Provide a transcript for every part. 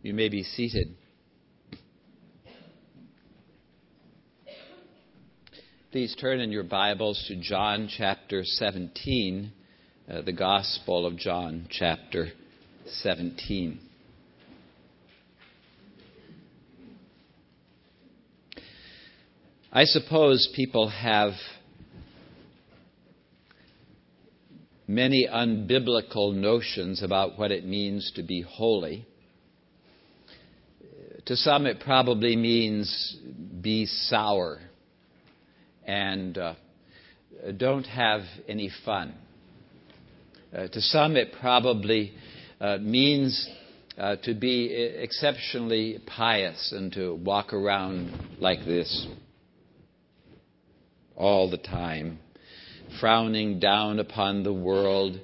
You may be seated. Please turn in your Bibles to John chapter 17, the Gospel of John chapter 17. I suppose people have many unbiblical notions about what it means to be holy. To some, it probably means be sour and don't have any fun. To some, it probably means to be exceptionally pious and to walk around like this all the time, frowning down upon the world.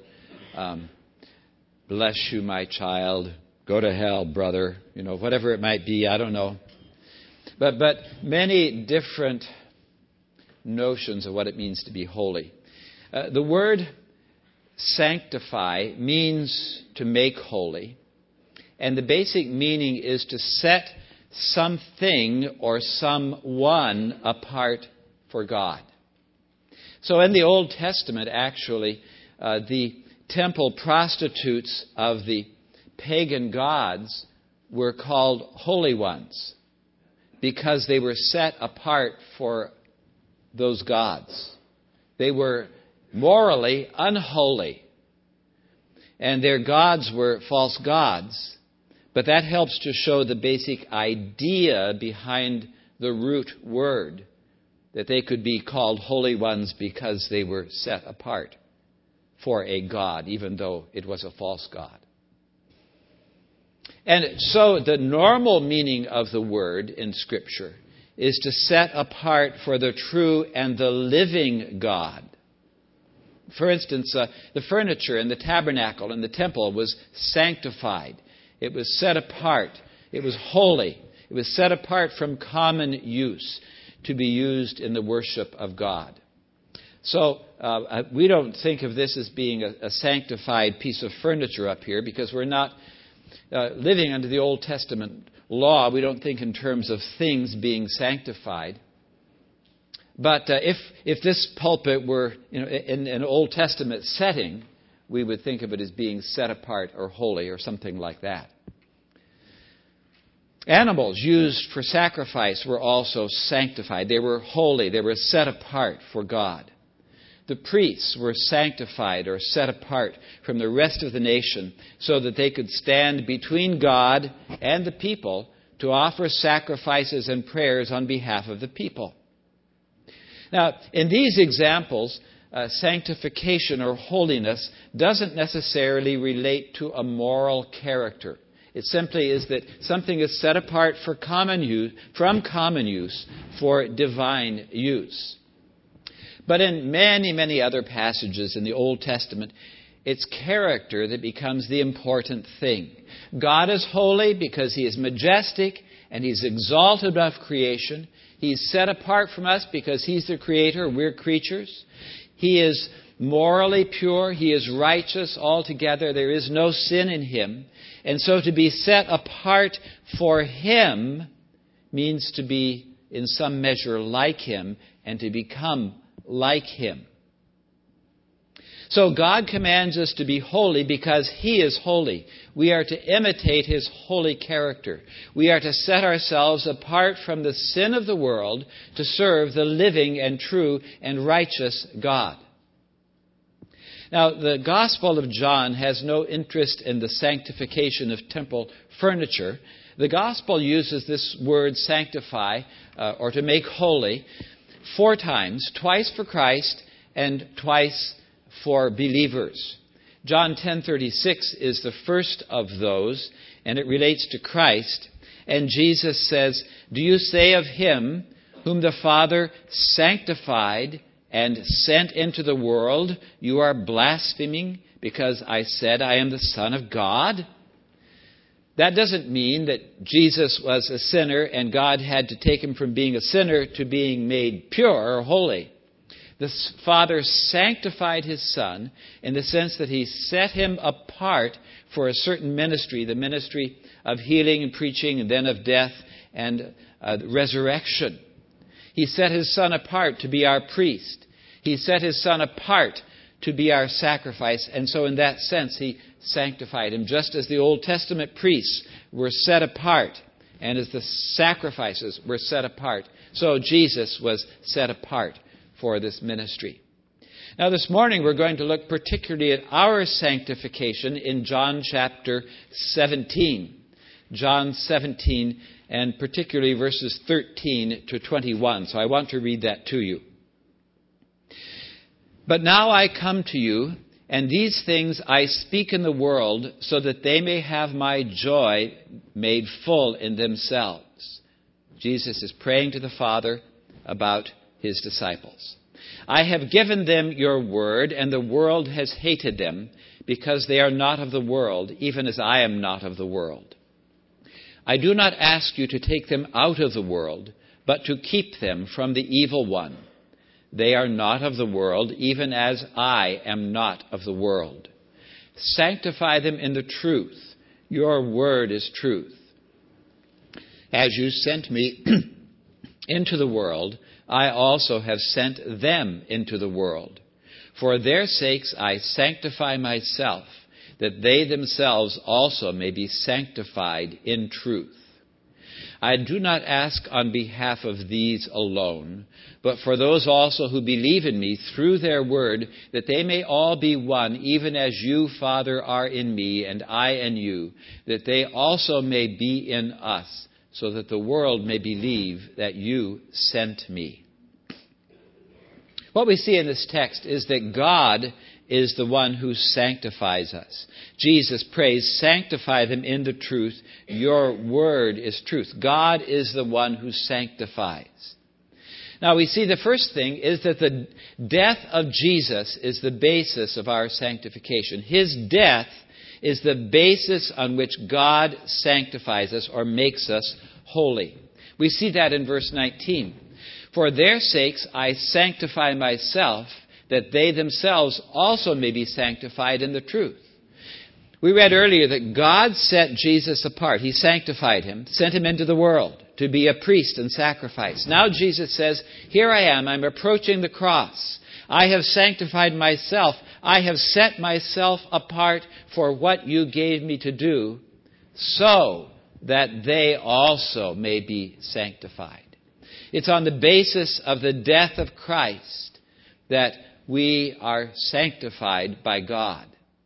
Bless you, my child. Go to hell, brother. Whatever it might be, I don't know. But many different notions of what it means to be holy. The word sanctify means to make holy. And the basic meaning is to set something or someone apart for God. So in the Old Testament, actually, the temple prostitutes of the pagan gods were called holy ones because they were set apart for those gods. They were morally unholy, and their gods were false gods. But that helps to show the basic idea behind the root word, that they could be called holy ones because they were set apart for a god, even though it was a false god. And so the normal meaning of the word in Scripture is to set apart for the true and the living God. For instance, the furniture in the tabernacle in the temple was sanctified. It was set apart. It was holy. It was set apart from common use to be used in the worship of God. So we don't think of this as being a sanctified piece of furniture up here because we're not living under the Old Testament law. We don't think in terms of things being sanctified. But if this pulpit were in an Old Testament setting, we would think of it as being set apart or holy or something like that. Animals used for sacrifice were also sanctified. They were holy. They were set apart for God. The priests were sanctified or set apart from the rest of the nation so that they could stand between God and the people to offer sacrifices and prayers on behalf of the people. Now, in these examples, sanctification or holiness doesn't necessarily relate to a moral character. It simply is that something is set apart for common use, from common use for divine use. But in many, many other passages in the Old Testament, it's character that becomes the important thing. God is holy because He is majestic and He's exalted above creation. He's set apart from us because He's the Creator. We're creatures. He is morally pure. He is righteous altogether. There is no sin in Him. And so to be set apart for Him means to be in some measure like Him and to become like Him. So God commands us to be holy because He is holy. We are to imitate His holy character. We are to set ourselves apart from the sin of the world to serve the living and true and righteous God. Now, the Gospel of John has no interest in the sanctification of temple furniture. The Gospel uses this word sanctify or to make holy 4 times, twice for Christ and twice for believers. John 10:36 is the first of those, and it relates to Christ. And Jesus says, "Do you say of Him whom the Father sanctified and sent into the world, you are blaspheming because I said I am the Son of God?" That doesn't mean that Jesus was a sinner and God had to take Him from being a sinner to being made pure or holy. the Father sanctified his Son in the sense that he set him apart for a certain ministry, the ministry of healing and preaching, and then of death and resurrection. He set his Son apart to be our priest. He set his Son apart to be our sacrifice. And so in that sense, he sanctified him, just as the Old Testament priests were set apart, and as the sacrifices were set apart, so Jesus was set apart for this ministry. Now this morning we're going to look particularly at our sanctification in John chapter 17. John 17, and particularly verses 13 to 21. So I want to read that to you. But now I come to you, and these things I speak in the world, so that they may have my joy made full in themselves. Jesus is praying to the Father about his disciples. I have given them your word, and the world has hated them, because they are not of the world, even as I am not of the world. I do not ask you to take them out of the world, but to keep them from the evil one. They are not of the world, even as I am not of the world. Sanctify them in the truth. Your word is truth. As you sent me into the world, I also have sent them into the world. For their sakes I sanctify myself, that they themselves also may be sanctified in truth. I do not ask on behalf of these alone, but for those also who believe in me through their word, that they may all be one, even as you, Father, are in me, and I in you, that they also may be in us, so that the world may believe that you sent me. What we see in this text is that God is the one who sanctifies us. Jesus prays, sanctify them in the truth. Your word is truth. God is the one who sanctifies. Now we see the first thing is that the death of Jesus is the basis of our sanctification. His death is the basis on which God sanctifies us or makes us holy. We see that in verse 19. For their sakes I sanctify myself, that they themselves also may be sanctified in the truth. We read earlier that God set Jesus apart. He sanctified him, sent him into the world to be a priest and sacrifice. Now Jesus says, here I am, I'm approaching the cross. I have sanctified myself. I have set myself apart for what you gave me to do, so that they also may be sanctified. It's on the basis of the death of Christ that we are sanctified by God.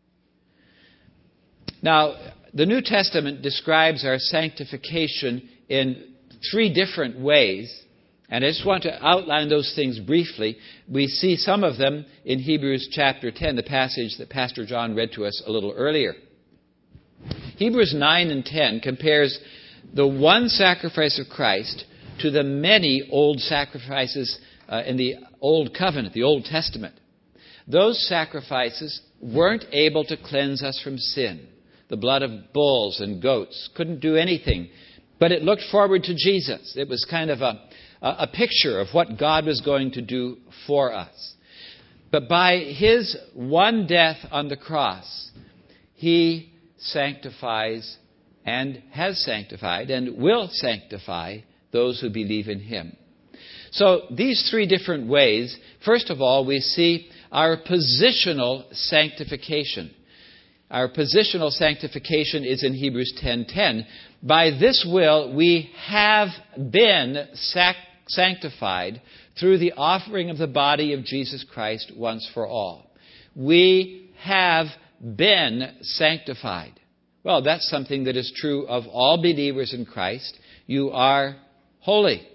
Now, the New Testament describes our sanctification in three different ways, and I just want to outline those things briefly. We see some of them in Hebrews chapter 10, the passage that Pastor John read to us a little earlier. Hebrews 9 and 10 compares the one sacrifice of Christ to the many old sacrifices in the Old Covenant, the Old Testament. Those sacrifices weren't able to cleanse us from sin. The blood of bulls and goats couldn't do anything, but it looked forward to Jesus. It was kind of a picture of what God was going to do for us. But by his one death on the cross, he sanctifies and has sanctified and will sanctify those who believe in him. So these three different ways, first of all, we see our positional sanctification. Our positional sanctification is in Hebrews 10:10. By this will we have been sanctified through the offering of the body of Jesus Christ once for all. We have been sanctified. Well, that's something that is true of all believers in Christ. You are holy.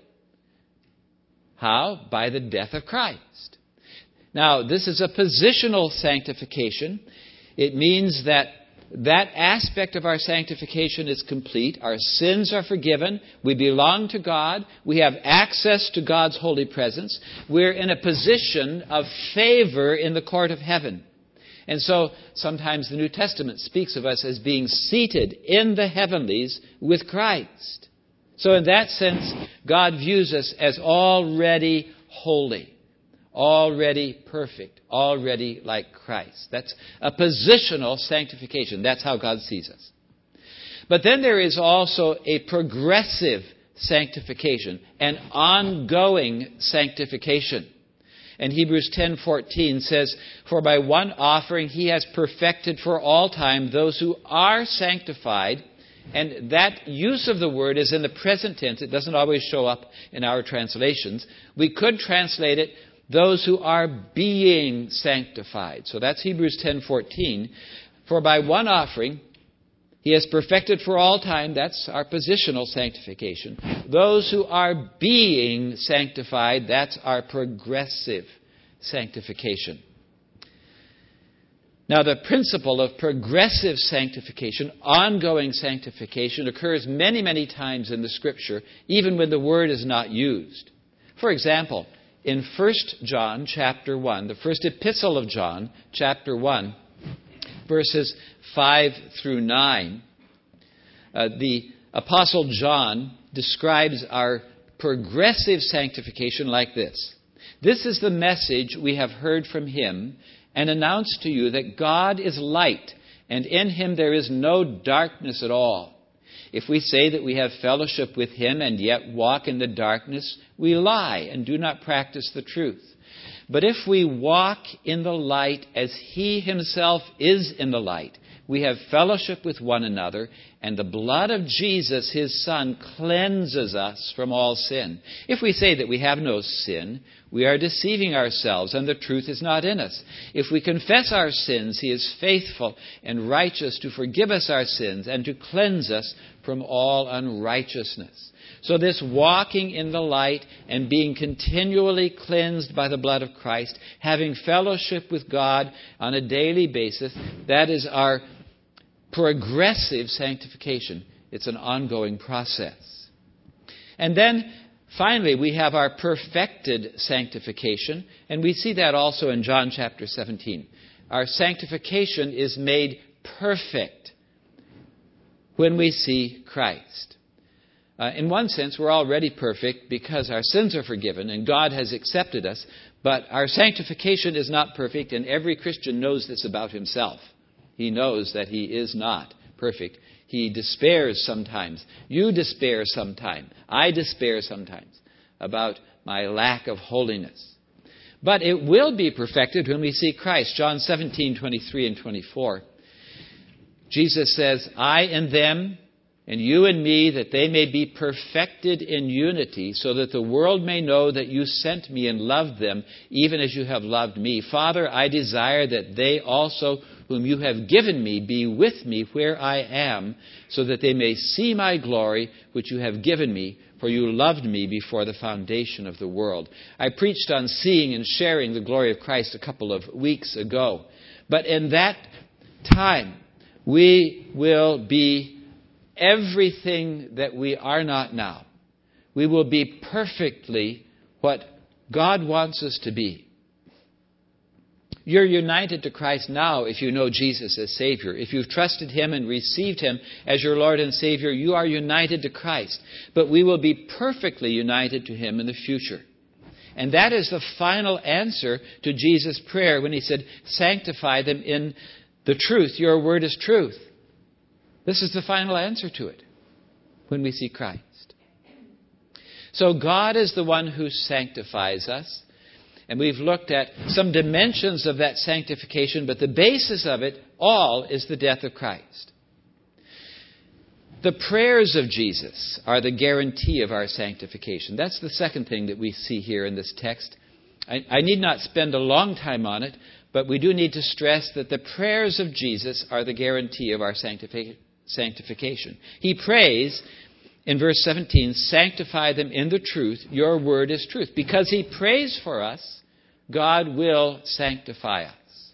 How? By the death of Christ. Now, this is a positional sanctification. It means that aspect of our sanctification is complete. Our sins are forgiven. We belong to God. We have access to God's holy presence. We're in a position of favor in the court of heaven. And so sometimes the New Testament speaks of us as being seated in the heavenlies with Christ. So in that sense, God views us as already holy, already perfect, already like Christ. That's a positional sanctification. That's how God sees us. But then there is also a progressive sanctification, an ongoing sanctification. And Hebrews 10:14 says, "For by one offering he has perfected for all time those who are sanctified." And that use of the word is in the present tense. It doesn't always show up in our translations. We could translate it, those who are being sanctified. So that's Hebrews 10:14. "For by one offering he has perfected for all time," that's our positional sanctification. "Those who are being sanctified," that's our progressive sanctification. Now, the principle of progressive sanctification, ongoing sanctification, occurs many, many times in the Scripture, even when the word is not used. For example, in 1 John chapter 1, the first epistle of John, chapter 1, verses 5 through 9, the Apostle John describes our progressive sanctification like this. "This is the message we have heard from him and announced to you, that God is light, and in him there is no darkness at all. If we say that we have fellowship with him and yet walk in the darkness, we lie and do not practice the truth. But if we walk in the light as he himself is in the light, we have fellowship with one another, and the blood of Jesus, his Son, cleanses us from all sin. If we say that we have no sin, we are deceiving ourselves, and the truth is not in us. If we confess our sins, he is faithful and righteous to forgive us our sins and to cleanse us from all unrighteousness." So this walking in the light and being continually cleansed by the blood of Christ, having fellowship with God on a daily basis, that is our progressive sanctification. It's an ongoing process. And then, finally, we have our perfected sanctification, and we see that also in John chapter 17. Our sanctification is made perfect when we see Christ. In one sense, we're already perfect because our sins are forgiven and God has accepted us, but our sanctification is not perfect, and every Christian knows this about himself. He knows that he is not perfect. He despairs sometimes. You despair sometimes. I despair sometimes about my lack of holiness. But it will be perfected when we see Christ. John 17:23 and 24. Jesus says, "I in them, and you in me, that they may be perfected in unity, so that the world may know that you sent me and loved them, even as you have loved me. Father, I desire that they also, whom you have given me, be with me where I am, so that they may see my glory, which you have given me, for you loved me before the foundation of the world." I preached on seeing and sharing the glory of Christ a couple of weeks ago. But in that time, we will be everything that we are not now. We will be perfectly what God wants us to be. You're united to Christ now if you know Jesus as Savior. If you've trusted him and received him as your Lord and Savior, you are united to Christ. But we will be perfectly united to him in the future. And that is the final answer to Jesus' prayer when he said, "Sanctify them in the truth. Your word is truth." This is the final answer to it when we see Christ. So God is the one who sanctifies us. And we've looked at some dimensions of that sanctification, but the basis of it all is the death of Christ. The prayers of Jesus are the guarantee of our sanctification. That's the second thing that we see here in this text. I need not spend a long time on it, but we do need to stress that the prayers of Jesus are the guarantee of our sanctification. He prays in verse 17, "Sanctify them in the truth. Your word is truth." Because he prays for us, God will sanctify us.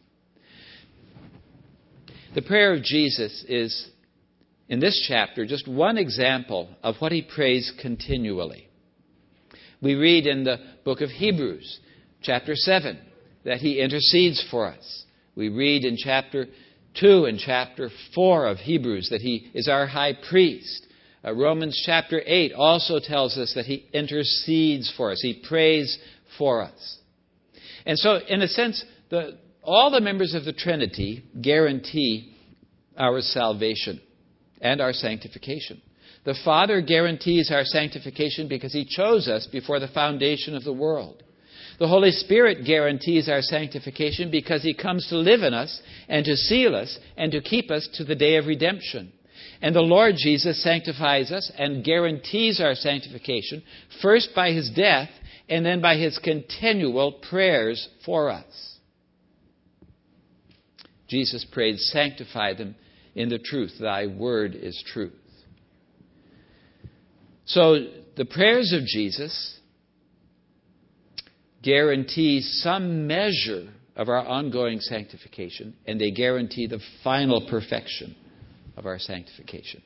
The prayer of Jesus is, in this chapter, just one example of what he prays continually. We read in the book of Hebrews, chapter 7, that he intercedes for us. We read in chapter 2 and chapter 4 of Hebrews that he is our high priest. Romans chapter 8 also tells us that he intercedes for us. He prays for us. And so, in a sense, all the members of the Trinity guarantee our salvation and our sanctification. The Father guarantees our sanctification because He chose us before the foundation of the world. The Holy Spirit guarantees our sanctification because He comes to live in us and to seal us and to keep us to the day of redemption. And the Lord Jesus sanctifies us and guarantees our sanctification, first by His death and then by His continual prayers for us. Jesus prayed, "Sanctify them in the truth. Thy word is truth." So the prayers of Jesus guarantee some measure of our ongoing sanctification, and they guarantee the final perfection of our sanctification.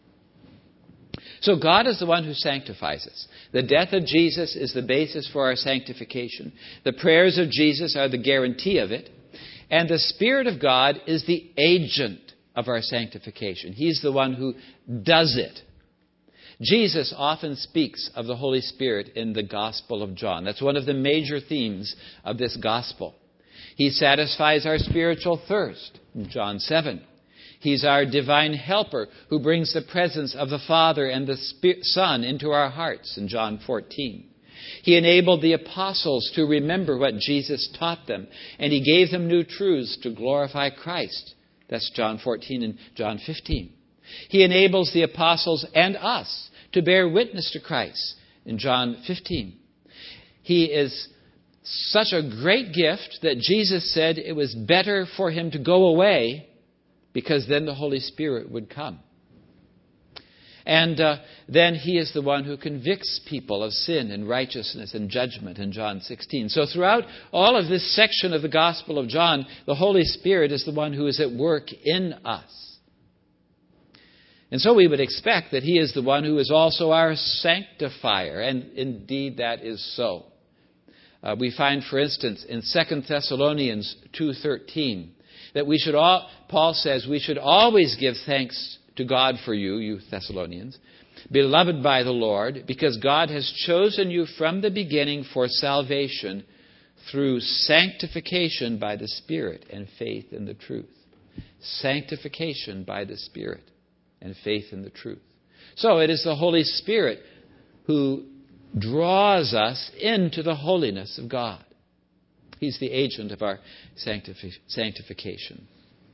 So God is the one who sanctifies us. The death of Jesus is the basis for our sanctification. The prayers of Jesus are the guarantee of it. And the Spirit of God is the agent of our sanctification. He's the one who does it. Jesus often speaks of the Holy Spirit in the Gospel of John. That's one of the major themes of this Gospel. He satisfies our spiritual thirst in John 7. He's our divine helper who brings the presence of the Father and the Son into our hearts in John 14. He enabled the apostles to remember what Jesus taught them, and He gave them new truths to glorify Christ. That's John 14 and John 15. He enables the apostles and us to bear witness to Christ in John 15. He is such a great gift that Jesus said it was better for Him to go away because then the Holy Spirit would come. And then He is the one who convicts people of sin and righteousness and judgment in John 16. So throughout all of this section of the Gospel of John, the Holy Spirit is the one who is at work in us. And so we would expect that He is the one who is also our sanctifier. And indeed that is so. We find, for instance, in 2 Thessalonians 2:13, that Paul says, we should always give thanks to God for you, you Thessalonians, beloved by the Lord, because God has chosen you from the beginning for salvation through sanctification by the Spirit and faith in the truth. Sanctification by the Spirit and faith in the truth. So it is the Holy Spirit who draws us into the holiness of God. He's the agent of our sanctification.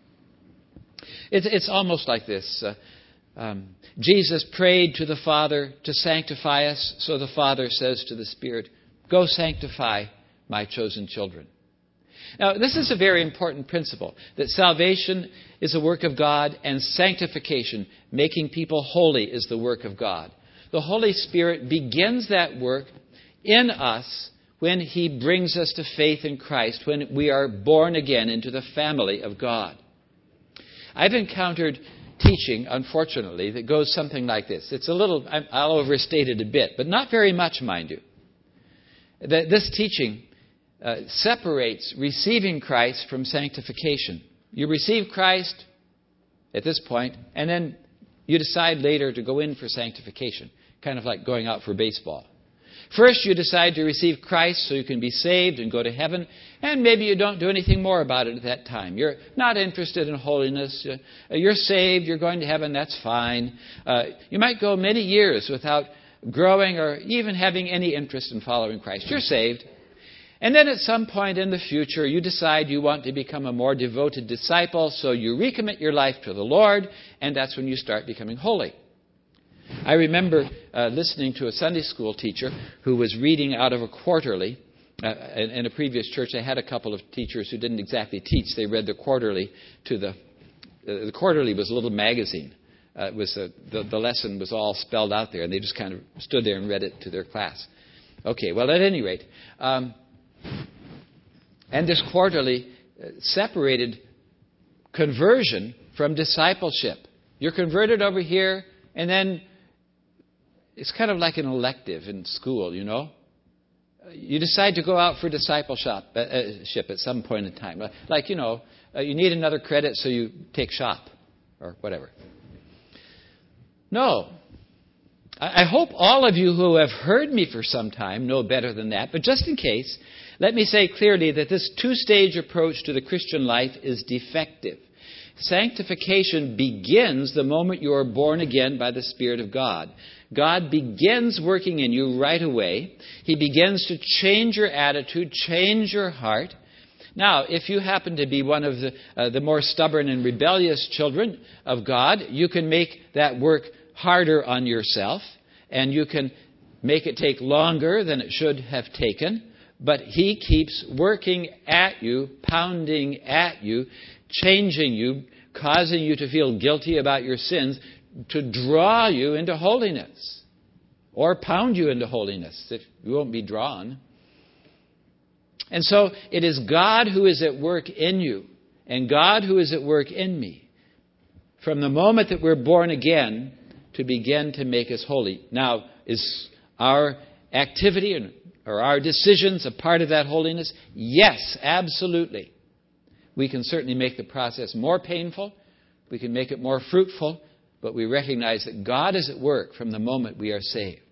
It's almost like this. Jesus prayed to the Father to sanctify us, so the Father says to the Spirit, "Go sanctify my chosen children." Now, this is a very important principle, that salvation is a work of God and sanctification, making people holy, is the work of God. The Holy Spirit begins that work in us when He brings us to faith in Christ, when we are born again into the family of God. I've encountered teaching, unfortunately, that goes something like this. It's a little, I'll overstate it a bit, but not very much, mind you. This teaching separates receiving Christ from sanctification. You receive Christ at this point, and then you decide later to go in for sanctification, kind of like going out for baseball. First, you decide to receive Christ so you can be saved and go to heaven, and maybe you don't do anything more about it at that time. You're not interested in holiness. You're saved. You're going to heaven. That's fine. You might go many years without growing or even having any interest in following Christ. You're saved. And then at some point in the future, you decide you want to become a more devoted disciple, so you recommit your life to the Lord, and that's when you start becoming holy. I remember listening to a Sunday school teacher who was reading out of a quarterly. In a previous church, I had a couple of teachers who didn't exactly teach. They read the quarterly to the quarterly was a little magazine. It was the lesson was all spelled out there, and they just kind of stood there and read it to their class. Okay, well, at any rate, and this quarterly separated conversion from discipleship. You're converted over here, and then it's kind of like an elective in school, you know. You decide to go out for discipleship at some point in time. Like, you know, you need another credit, so you take shop or whatever. No. I hope all of you who have heard me for some time know better than that, but just in case, let me say clearly that this two-stage approach to the Christian life is defective. Sanctification begins the moment you are born again by the Spirit of God. God begins working in you right away. He begins to change your attitude, change your heart. Now, if you happen to be one of the more stubborn and rebellious children of God, you can make that work harder on yourself, and you can make it take longer than it should have taken. But He keeps working at you, pounding at you, changing you, causing you to feel guilty about your sins, to draw you into holiness, or pound you into holiness if you won't be drawn. And so it is God who is at work in you, and God who is at work in me, from the moment that we're born again, to begin to make us holy. Now, is our activity or our decisions a part of that holiness? Yes, absolutely. We can certainly make the process more painful. We can make it more fruitful. But we recognize that God is at work from the moment we are saved.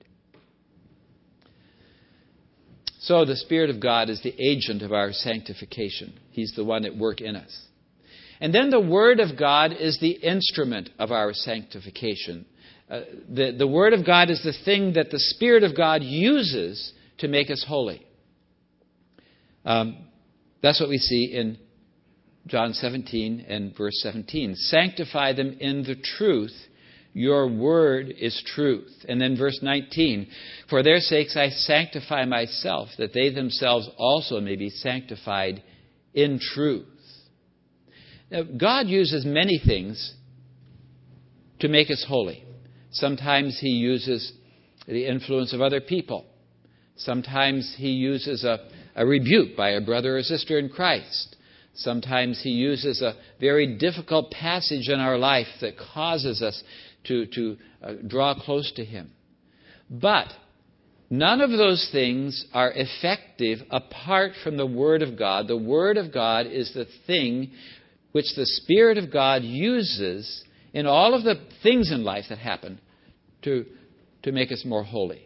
So the Spirit of God is the agent of our sanctification. He's the one at work in us. And then the Word of God is the instrument of our sanctification. The Word of God is the thing that the Spirit of God uses to make us holy. That's what we see in John 17 and verse 17. Sanctify them in the truth. Your word is truth. And then verse 19. For their sakes I sanctify myself, that they themselves also may be sanctified in truth. Now, God uses many things to make us holy. Sometimes He uses the influence of other people. Sometimes He uses a rebuke by a brother or sister in Christ. Sometimes He uses a very difficult passage in our life that causes us to draw close to Him. But none of those things are effective apart from the Word of God. The Word of God is the thing which the Spirit of God uses in all of the things in life that happen to make us more holy.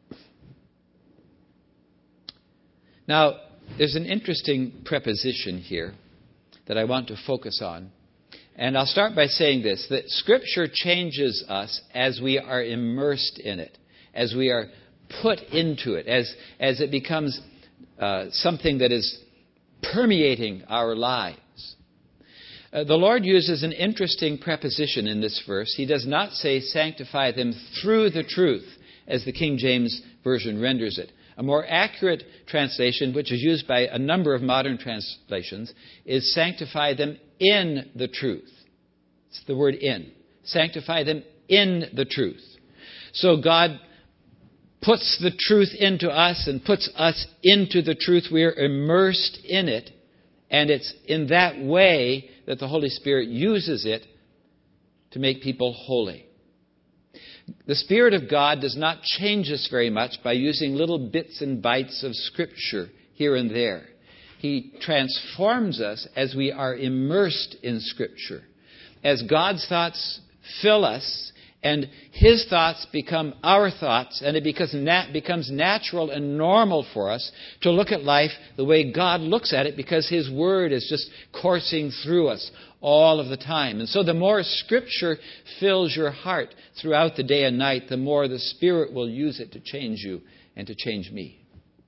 Now, there's an interesting preposition here that I want to focus on. And I'll start by saying this, that Scripture changes us as we are immersed in it, as we are put into it, as it becomes something that is permeating our lives. The Lord uses an interesting preposition in this verse. He does not say sanctify them through the truth, as the King James Version renders it. A more accurate translation, which is used by a number of modern translations, is sanctify them in the truth. It's the word in. Sanctify them in the truth. So God puts the truth into us and puts us into the truth. We are immersed in it. And it's in that way that the Holy Spirit uses it to make people holy. The Spirit of God does not change us very much by using little bits and bytes of Scripture here and there. He transforms us as we are immersed in Scripture. As God's thoughts fill us and His thoughts become our thoughts, and it becomes natural and normal for us to look at life the way God looks at it, because His Word is just coursing through us all of the time. And so the more Scripture fills your heart throughout the day and night, the more the Spirit will use it to change you and to change me.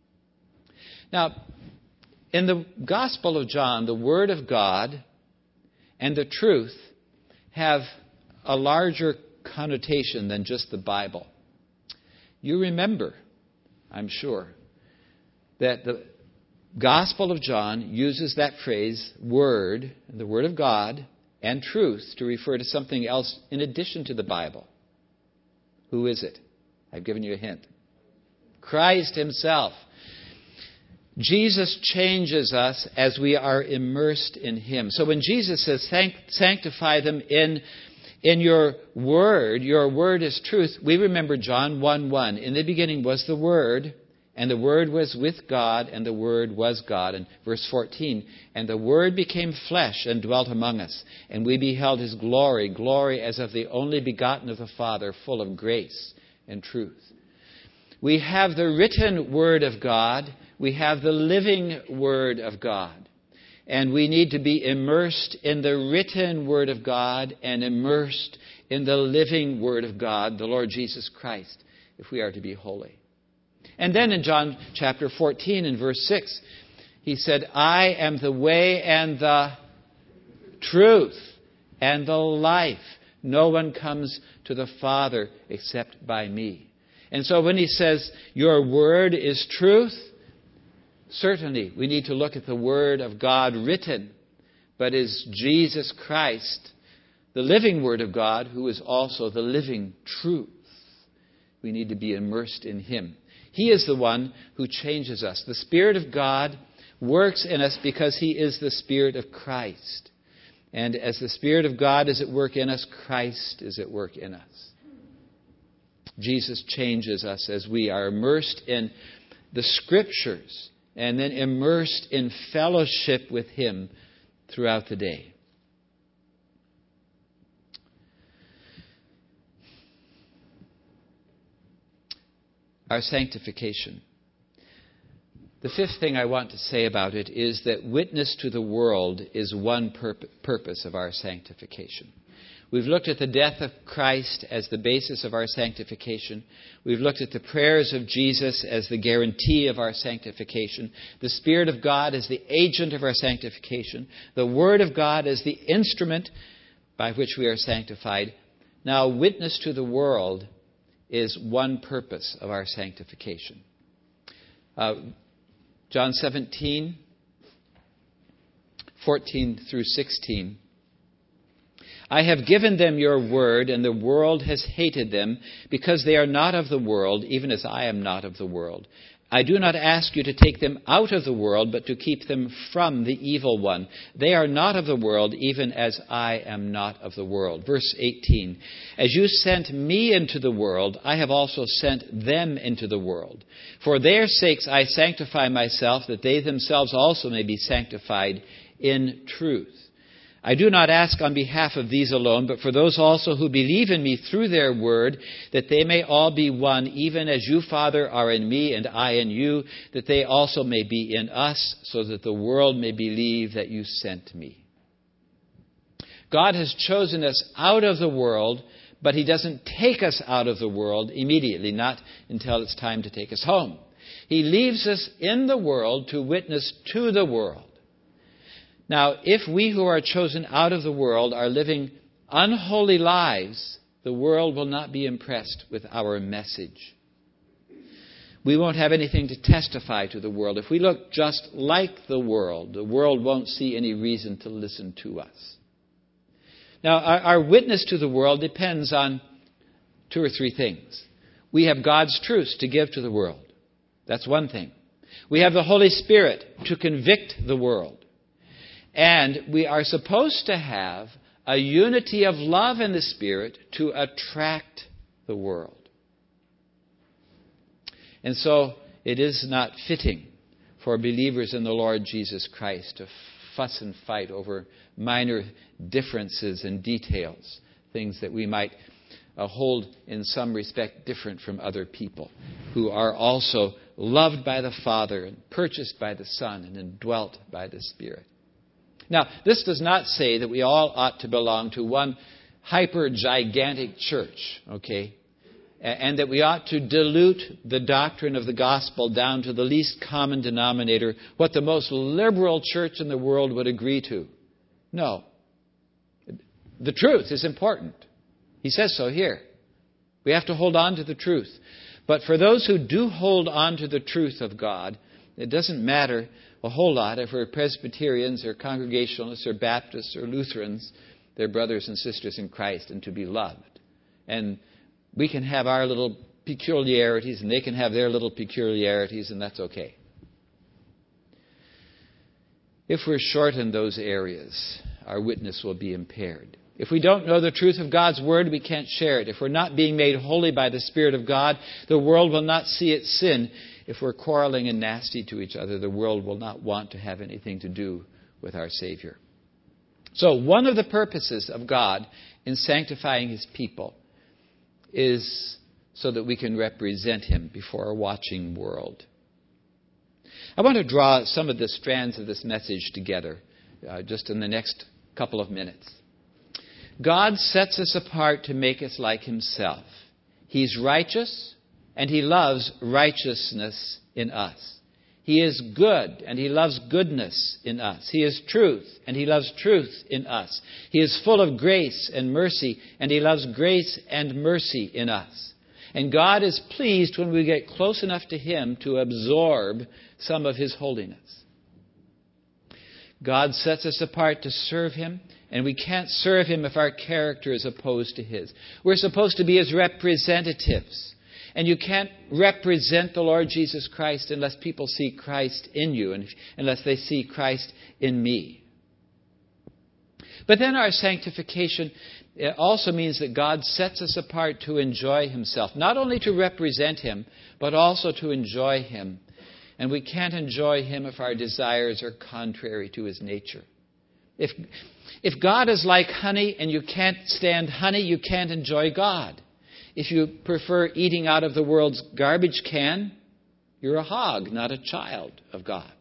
Now, in the Gospel of John, the Word of God and the truth have a larger connotation than just the Bible. You remember, I'm sure, that the Gospel of John uses that phrase, Word, the Word of God, and truth to refer to something else in addition to the Bible. Who is it? I've given you a hint. Christ Himself. Jesus changes us as we are immersed in Him. So when Jesus says, sanctify them in your word is truth, we remember John 1:1. In the beginning was the Word, and the Word was with God, and the Word was God. And verse 14, and the Word became flesh and dwelt among us, and we beheld His glory, glory as of the only begotten of the Father, full of grace and truth. We have the written Word of God. We have the living Word of God. And we need to be immersed in the written Word of God and immersed in the living Word of God, the Lord Jesus Christ, if we are to be holy. And then in John chapter 14 and verse 6, he said, I am the way and the truth and the life. No one comes to the Father except by me. And so when he says, your word is truth, certainly we need to look at the Word of God written, but is Jesus Christ, the living Word of God, who is also the living truth. We need to be immersed in Him. He is the one who changes us. The Spirit of God works in us because He is the Spirit of Christ. And as the Spirit of God is at work in us, Christ is at work in us. Jesus changes us as we are immersed in the Scriptures and then immersed in fellowship with Him throughout the day. Our sanctification. The fifth thing I want to say about it is that witness to the world is one purpose of our sanctification. We've looked at the death of Christ as the basis of our sanctification. We've looked at the prayers of Jesus as the guarantee of our sanctification. The Spirit of God as the agent of our sanctification. The Word of God as the instrument by which we are sanctified. Now, witness to the world is one purpose of our sanctification. John 17, 14 through 16. I have given them your word, and the world has hated them, because they are not of the world, even as I am not of the world. I do not ask you to take them out of the world, but to keep them from the evil one. They are not of the world, even as I am not of the world. Verse 18. As you sent me into the world, I have also sent them into the world. For their sakes I sanctify myself, that they themselves also may be sanctified in truth. I do not ask on behalf of these alone, but for those also who believe in me through their word, that they may all be one, even as you, Father, are in me and I in you, that they also may be in us, so that the world may believe that you sent me. God has chosen us out of the world, but He doesn't take us out of the world immediately, not until it's time to take us home. He leaves us in the world to witness to the world. Now, if we who are chosen out of the world are living unholy lives, the world will not be impressed with our message. We won't have anything to testify to the world. If we look just like the world won't see any reason to listen to us. Now, our witness to the world depends on two or three things. We have God's truths to give to the world. That's one thing. We have the Holy Spirit to convict the world. And we are supposed to have a unity of love in the Spirit to attract the world. And so it is not fitting for believers in the Lord Jesus Christ to fuss and fight over minor differences and details, things that we might hold in some respect different from other people who are also loved by the Father and purchased by the Son and indwelt by the Spirit. Now, this does not say that we all ought to belong to one hyper-gigantic church, okay? And that we ought to dilute the doctrine of the gospel down to the least common denominator, what the most liberal church in the world would agree to. No. The truth is important. He says so here. We have to hold on to the truth. But for those who do hold on to the truth of God, it doesn't matter a whole lot if we're Presbyterians or Congregationalists or Baptists or Lutherans. They're brothers and sisters in Christ and to be loved. And we can have our little peculiarities and they can have their little peculiarities, and that's okay. If we're short in those areas, our witness will be impaired. If we don't know the truth of God's Word, we can't share it. If we're not being made holy by the Spirit of God, the world will not see its sin. If we're quarreling and nasty to each other, the world will not want to have anything to do with our Savior. So one of the purposes of God in sanctifying His people is so that we can represent him before a watching world. I want to draw some of the strands of this message together just in the next couple of minutes. God sets us apart to make us like himself. He's righteous, and he loves righteousness in us. He is good, and he loves goodness in us. He is truth, and he loves truth in us. He is full of grace and mercy, and he loves grace and mercy in us. And God is pleased when we get close enough to him to absorb some of his holiness. God sets us apart to serve him, and we can't serve him if our character is opposed to his. We're supposed to be his representatives. And you can't represent the Lord Jesus Christ unless people see Christ in you, and unless they see Christ in me. But then our sanctification also means that God sets us apart to enjoy himself. Not only to represent him, but also to enjoy him. And we can't enjoy him if our desires are contrary to his nature. If God is like honey and you can't stand honey, you can't enjoy God. If you prefer eating out of the world's garbage can, you're a hog, not a child of God.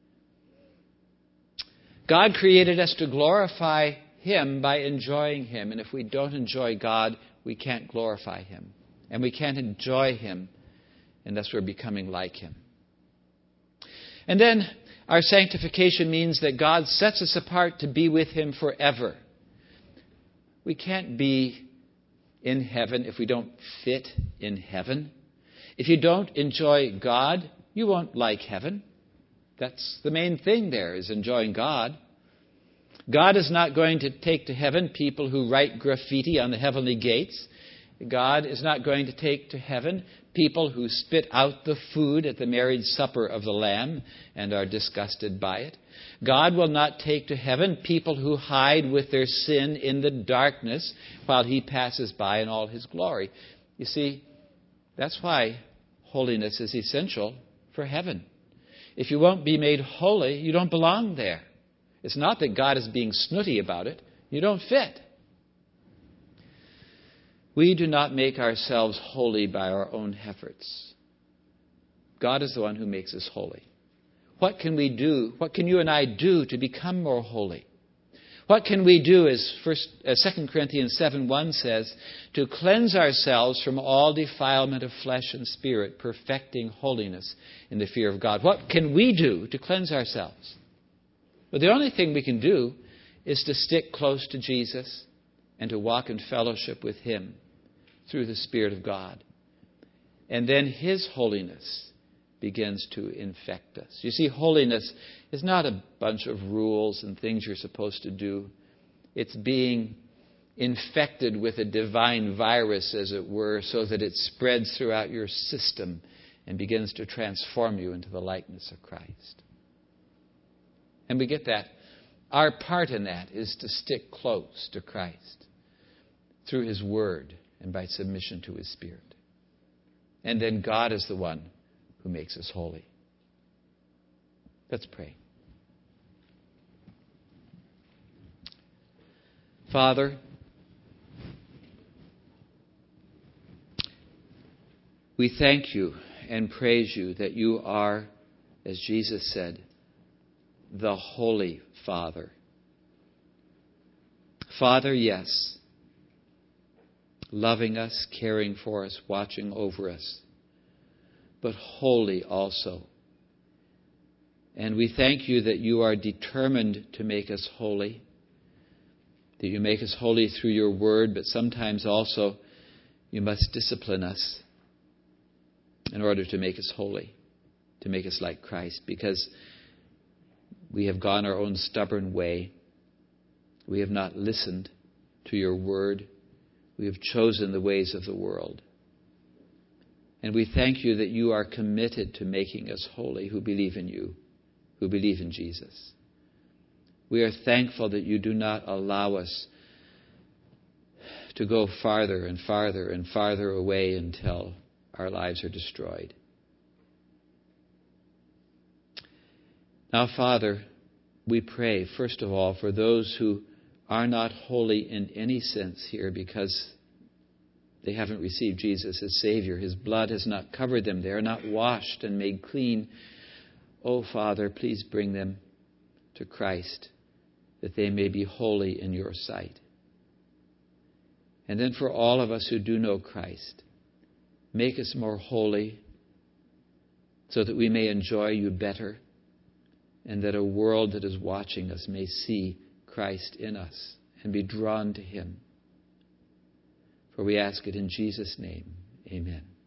God created us to glorify him by enjoying him. And if we don't enjoy God, we can't glorify him. And we can't enjoy him unless we're becoming like him. And then our sanctification means that God sets us apart to be with him forever. We can't be in heaven if we don't fit in heaven. If you don't enjoy God, you won't like heaven. That's the main thing there, is enjoying God. God is not going to take to heaven people who write graffiti on the heavenly gates. God is not going to take to heaven people who spit out the food at the marriage supper of the Lamb and are disgusted by it. God will not take to heaven people who hide with their sin in the darkness while he passes by in all his glory. You see, that's why holiness is essential for heaven. If you won't be made holy, you don't belong there. It's not that God is being snooty about it. You don't fit. We do not make ourselves holy by our own efforts. God is the one who makes us holy. What can we do? What can you and I do to become more holy? What can we do, as 2 Corinthians 7:1 says, to cleanse ourselves from all defilement of flesh and spirit, perfecting holiness in the fear of God? What can we do to cleanse ourselves? Well, the only thing we can do is to stick close to Jesus and to walk in fellowship with him through the Spirit of God. And then his holiness begins to infect us. You see, holiness is not a bunch of rules and things you're supposed to do. It's being infected with a divine virus, as it were, so that it spreads throughout your system and begins to transform you into the likeness of Christ. And we get that. Our part in that is to stick close to Christ through his word and by submission to his Spirit. And then God is the one who makes us holy. Let's pray. Father, we thank you and praise you that you are, as Jesus said, the Holy Father. Father, yes, loving us, caring for us, watching over us, but holy also. And we thank you that you are determined to make us holy, that you make us holy through your word, but sometimes also you must discipline us in order to make us holy, to make us like Christ, because we have gone our own stubborn way. We have not listened to your word. We have chosen the ways of the world. And we thank you that you are committed to making us holy who believe in you, who believe in Jesus. We are thankful that you do not allow us to go farther and farther and farther away until our lives are destroyed. Now, Father, we pray, first of all, for those who are not holy in any sense here because They haven't received Jesus as Savior. His blood has not covered them. They are not washed and made clean. Oh, Father, please bring them to Christ, that they may be holy in your sight. And then for all of us who do know Christ, make us more holy so that we may enjoy you better, and that a world that is watching us may see Christ in us and be drawn to him. For we ask it in Jesus' name. Amen.